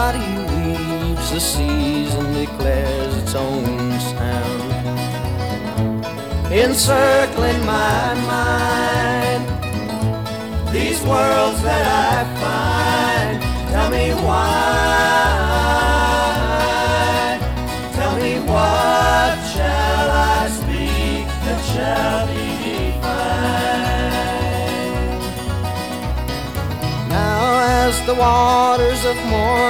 body weaves, the season declares its own sound. Encircling my mind, these worlds that I find, tell me why, tell me what shall I speak that shall be defined. Now as the waters of morning